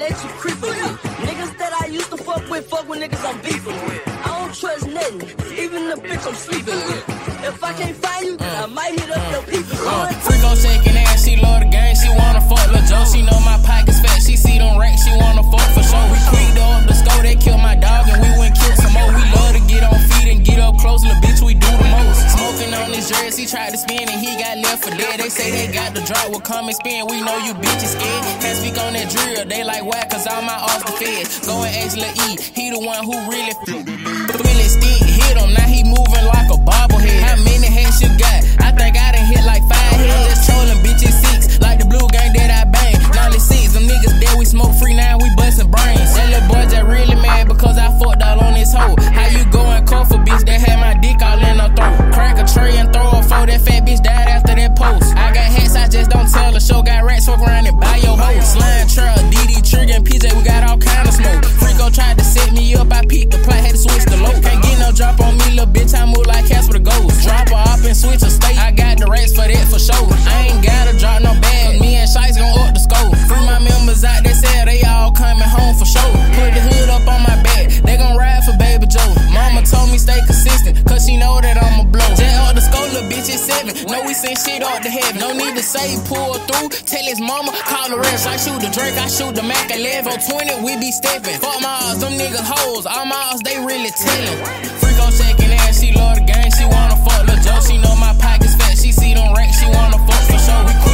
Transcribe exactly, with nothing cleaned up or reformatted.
let you creep with me. Niggas that I used to fuck with, fuck with niggas I'm beefing with. I don't trust nothing, even the bitch I'm sleeping with. If I can't find you, I might hit up your people. Uh, Freak on shaking ass, she love the game, she wanna fuck Lil' Joe. She know my pockets fat, she see them racks, she wanna fuck for sure. We creaked up the score, they killed my dog and we went kill some more. We love to get on feet and get up close, little bitch, we do the most. Smoking on his dress, he tried to spin and he got left for dead. They say they got the drop, will come and spin, we know you bitches scared. Can't speak on that drill, they like why, cause all my off the feds. Go and ask Lil E, he the one who really really stick, hit him, now he moving like a bobblehead. How many heads you got? I think I done hit like five heads. Just trolling bitches six, like the blue gang that I bang. ninety-six, them niggas dead, we smoke free now, we bustin' brains. That little boy just really mad because I fucked all on his hoe. How you going cold for bitch that had my dick all in her throat? Crack a tray and throw a four, that fat bitch died after that post. I got hats, I just don't tell the show. Got rats, fuck around and buy your hoe. Slime trail, D D, Trigger, and P J, we got all kind of smoke. Freako tried to set me up, I peeked the plot, had to switch the low. Can't get no drop on me, little bitch, I move like Casper the Ghost. Drop her up and switch a state, I got the rats for that for sure. I ain't gotta drop no bag, me and Shice gon' up the scope. Free my members out, they say they all coming home for sure. Put the hood up on my back, they gon' ride for Baby Joe. Mama told me stay consistent, cause she know that I'ma blow. Jet up the scope, little bitch is seven, know we send shit up to heaven. No need to say pull through, tell his mama, call the rest. I shoot the Drake, I shoot the Mac eleven. For twenty, we be steppin'. Fuck my odds, them niggas hoes, all my odds, they really tellin'. Freako shaking ass, she love the game, she wanna fuck Lil' Joe. She know my pockets fat, she see them racks, she wanna fuck for sure. We